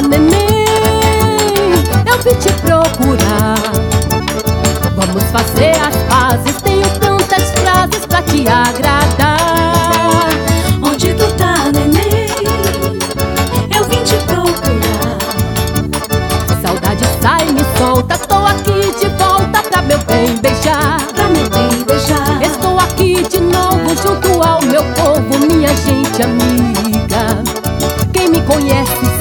neném, eu vim te procurar. Vamos fazer as pazes, tenho tantas frases pra te agradar. Onde tu tá, neném? Eu vim te procurar. Saudade sai, me solta, tô aqui de volta pra meu bem beijar. Pra meu bem beijar. Estou aqui de novo junto ao meu povo, minha gente amiga. Quem me conhece